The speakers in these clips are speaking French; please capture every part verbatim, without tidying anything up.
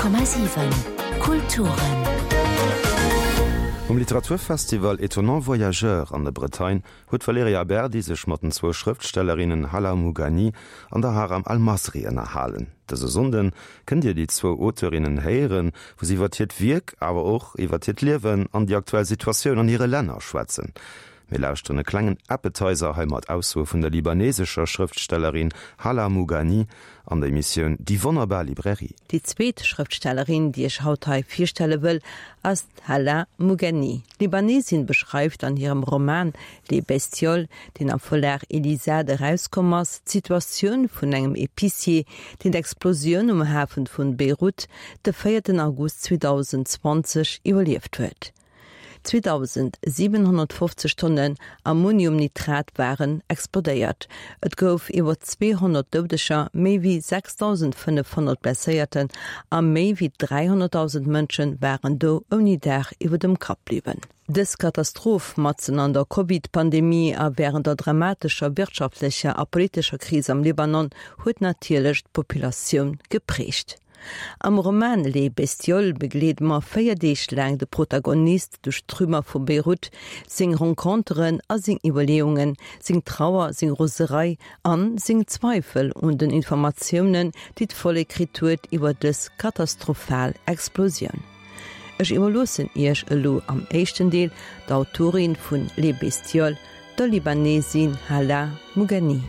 Komma sieben Kulturen. Um Literaturfestival Étonnant Voyageur an der Bretagne huet Valeria Berdi sech mat den zwo Schriftstellerinnen Hala Mougani an der Haram Al-Masri erhalen. Dese Sonden kënnt Dir die zwo Autorinnen héieren, wo sie iwwer hiet Wirk, awer och iwwer hiet Liewen an die aktuelle Situationun an ihre Länner schwätzen. Mir lauscht eine klangen Appetizer heimat auswo vun der libanesischer Schriftstellerin Hala Mougani an der Emission Die Wunderbar Librairie. Die zweite Schriftstellerin, die ich heute vorstellen will, ist Hala Mougani. Libanesin beschreibt an ihrem Roman Les Bestioles, den am Verlag Elisade rauskommt, die Situation von einem Épicier, den die Explosion im Hafen von Beirut den vierten August zweitausendzwanzig überlebt wird. zweitausendsiebenhundertfünfzig Tonnen Ammoniumnitrat waren explodiert. Et gouf iwwer zweihundert Dodescher, méi wie sechstausendfünfhundert Blesséierten, a méi wie dreihunderttausend Mënschen waren do unidär iwwer dem Kap blieben. Des Katastroph matzen an der Covid-Pandemie a während der dramatischer wirtschaftlicher a politischer Krise am Libanon huet natierlech d'Populationun geprecht. Am Roman Les Bestioles begleet ma feierdeeg lang de Protagonist durch Trümmer vu Beirut, sing Rencontren a sing Überleungen, sing Trauer, sing Roserei an, sing Zweifel und den Informationen, die voll krituet iwwer des katastrophal Explosion. Ech überlossen ihrch elo am echten Deel der Autorin vun Les Bestioles, der Libanesin Hala Mougani.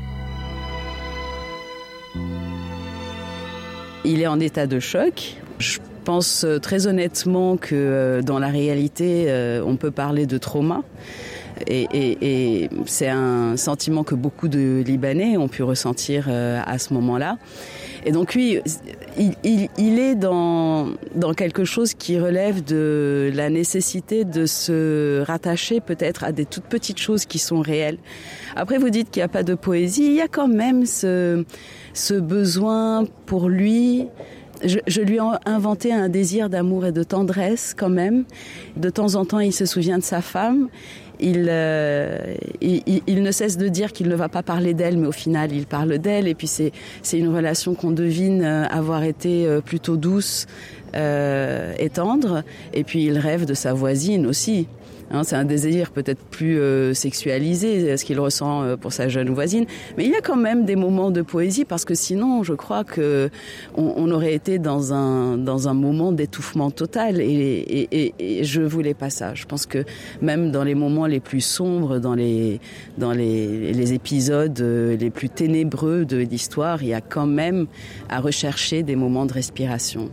Il est en état de choc. Je pense très honnêtement que euh, dans la réalité, euh, on peut parler de trauma. Et, et, et c'est un sentiment que beaucoup de Libanais ont pu ressentir euh, à ce moment-là. Et donc oui, il, il, il est dans, dans quelque chose qui relève de la nécessité de se rattacher peut-être à des toutes petites choses qui sont réelles. Après, vous dites qu'il n'y a pas de poésie, il y a quand même ce, ce besoin pour lui. Je, je lui ai inventé un désir d'amour et de tendresse quand même. De temps en temps, il se souvient de sa femme. Il, euh, il, il ne cesse de dire qu'il ne va pas parler d'elle, mais au final, il parle d'elle. Et puis, c'est, c'est une relation qu'on devine avoir été plutôt douce euh, et tendre. Et puis, il rêve de sa voisine aussi. Hein, c'est un désir peut-être plus euh, sexualisé, ce qu'il ressent euh, pour sa jeune voisine. Mais il y a quand même des moments de poésie, parce que sinon, je crois que on, on aurait été dans un, dans un moment d'étouffement total. Et, et, et, et je voulais pas ça. Je pense que même dans les moments les plus sombres, dans les, dans les, les épisodes les plus ténébreux de l'histoire, il y a quand même à rechercher des moments de respiration.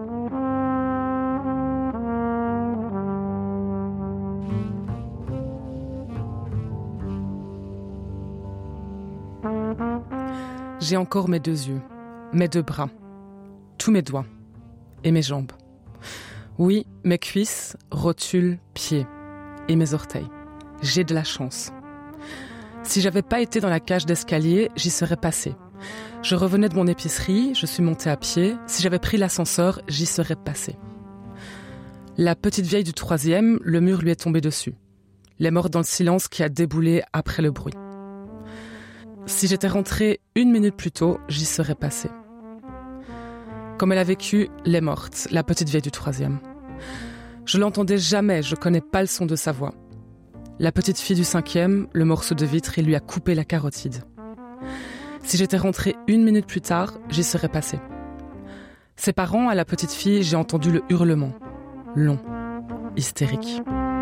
J'ai encore mes deux yeux, mes deux bras, tous mes doigts et mes jambes. Oui, mes cuisses, rotules, pieds et mes orteils. J'ai de la chance. Si j'avais pas été dans la cage d'escalier, j'y serais passée. Je revenais de mon épicerie, je suis montée à pied. Si j'avais pris l'ascenseur, j'y serais passée. La petite vieille du troisième, le mur lui est tombé dessus. Elle est morte dans le silence qui a déboulé après le bruit. Si j'étais rentrée une minute plus tôt, j'y serais passée. Comme elle a vécu, elle est morte, la petite vieille du troisième. Je l'entendais jamais, je connais pas le son de sa voix. La petite fille du cinquième, le morceau de vitre, il lui a coupé la carotide. Si j'étais rentrée une minute plus tard, j'y serais passée. Ses parents, à la petite fille, j'ai entendu le hurlement. Long, hystérique.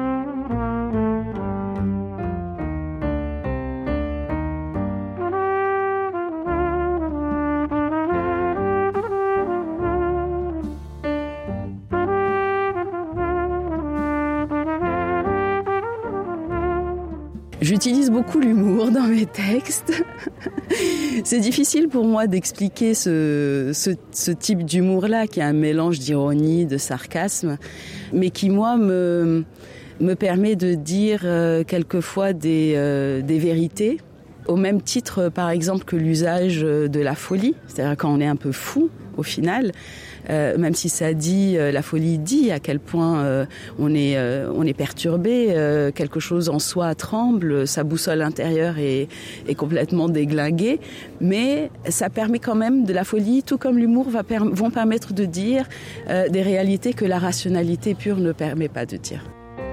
J'utilise beaucoup l'humour dans mes textes. C'est difficile pour moi d'expliquer ce, ce, ce type d'humour-là, qui est un mélange d'ironie, de sarcasme, mais qui, moi, me, me permet de dire euh, quelquefois des, euh, des vérités, au même titre, par exemple, que l'usage de la folie, c'est-à-dire quand on est un peu fou, au final, euh, même si ça dit, euh, la folie dit à quel point euh, on, est, euh, on est perturbé, euh, quelque chose en soi tremble, sa boussole intérieure est, est complètement déglinguée, mais ça permet quand même de la folie, tout comme l'humour va per- vont permettre de dire euh, des réalités que la rationalité pure ne permet pas de dire.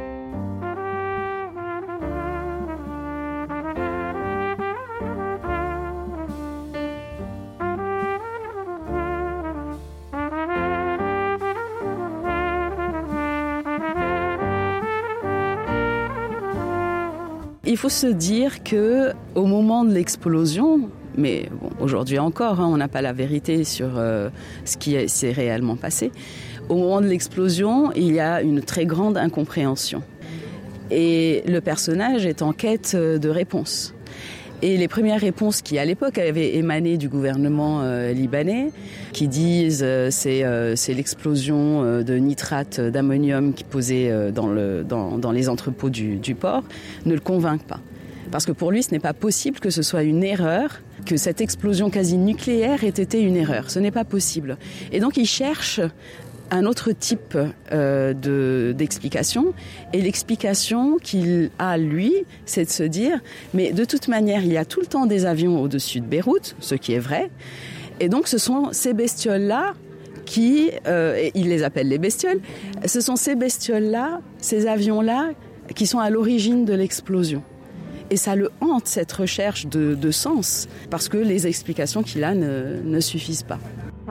Il faut se dire que au moment de l'explosion, mais bon, aujourd'hui encore, hein, on n'a pas la vérité sur euh, ce qui s'est réellement passé. Au moment de l'explosion, il y a une très grande incompréhension. Et le personnage est en quête de réponses. Et les premières réponses qui, à l'époque, avaient émané du gouvernement euh, libanais, qui disent euh, c'est, euh, c'est l'explosion euh, de nitrate d'ammonium qui posait euh, dans, le, dans, dans les entrepôts du, du port, ne le convainquent pas. Parce que pour lui, ce n'est pas possible que ce soit une erreur, que cette explosion quasi nucléaire ait été une erreur. Ce n'est pas possible. Et donc, il cherche un autre type euh, de, d'explication. Et l'explication qu'il a, lui, c'est de se dire, mais de toute manière, il y a tout le temps des avions au-dessus de Beyrouth, ce qui est vrai. Et donc, ce sont ces bestioles-là qui, euh, il les appelle les bestioles, ce sont ces bestioles-là, ces avions-là, qui sont à l'origine de l'explosion. Et ça le hante, cette recherche de, de sens, parce que les explications qu'il a ne, ne suffisent pas.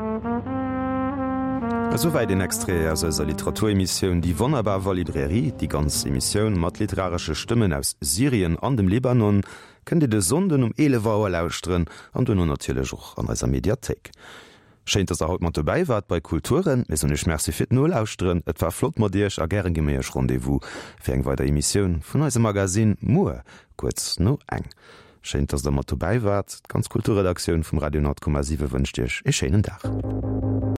Soweit den Extré aus der Literaturemissionioun die wunderbar war Librerie, die ganz Emissionioun mat literarsche Stimmen aus Syrien an dem Libanon könnt ihr de Sonden um elevouer lausren an du nun natürlich auch an eiser Mediathek. Scheint dass er haut mat dabei wart bei Kulturen is un Schmerzi fit null ausstren, et war flottmodiersch a gern geméch Rendevous fir eng weiter Emissionioun vun eise Magasin Moer kurz no eng. Scheint dass der mat dabei wart, ganz Kulturredaktionun vum Radio nord Komma sieben wünscht Dich e schönen Dach.